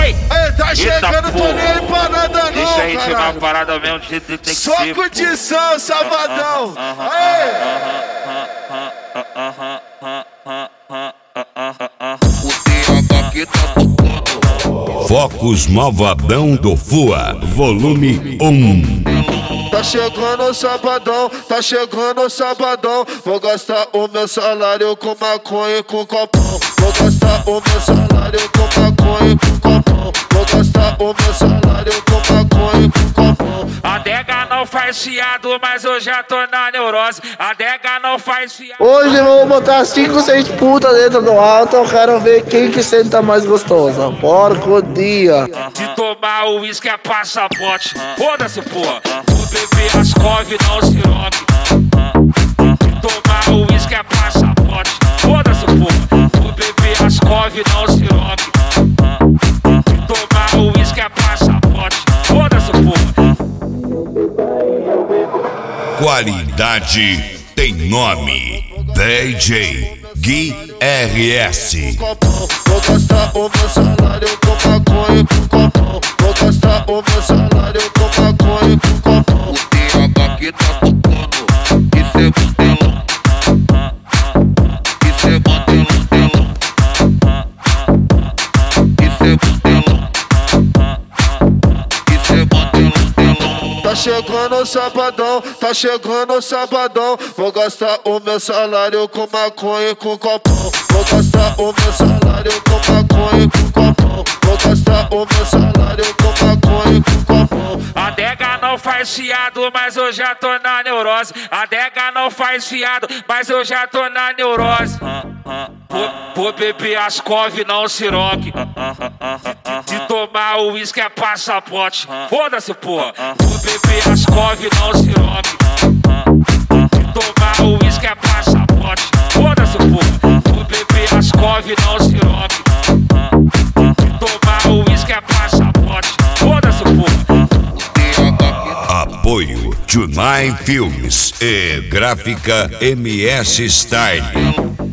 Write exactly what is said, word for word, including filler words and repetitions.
Ei, Ei, tá chegando, tô porra. nem aí pra nada não, Deixa a gente uma caralho. parada mesmo, de jeito que tem que Só ser. curtição, sabadão. Focos Malvadão do Fua, volume um. Tá chegando o sabadão, tá chegando o sabadão. Vou gastar o meu salário com maconha e com copão. Vou gastar o meu salário com maconha e com copão. Vou gastar o meu salário com maconha e com copão. A adega não faz fiado, mas eu já tô na neurose. A adega não faz fiado. Hoje eu vou botar cinco, seis putas dentro do alto. Eu quero ver quem que senta mais gostosa. Porco dia. De tomar o uísque é passaporte. Foda-se, porra. Vou beber as cove, não siroque. De tomar o uísque é passaporte. Foda-se, porra. Vou beber as cove, não siroque. De tomar o uísque é passaporte. Foda-se, porra. Qualidade tem nome. D J Gui R S. Vou gastar o meu salário com maconha e com copão. Vou gastar o meu salário com maconha e com copão. O T H que tá tocando, isso é modelão. Isso é modelão, modelão. Isso é modelão. Isso é modelão, modelão. Tá chegando o sabadão, tá chegando o sabadão. Vou gastar o meu salário com maconha e com copão. Vou gastar o meu salário com maconha e com copão. Vou gastar o meu salário com maconha e com copão. A adega não faz fiado, mas eu já tô na neurose. A adega não faz fiado, mas eu já tô na neurose. Vou, vou beber as cove, não siroque. De, de tomar o uísque é passaporte. Foda-se, porra. Vou beber as cove, não siroque. De tomar o uísque é passaporte. Foda-se, porra. Vou beber as cove, não siroque. De tomar o uísque é passaporte. Foda-se, porra. Apoio Tunai Filmes e Gráfica M S Style.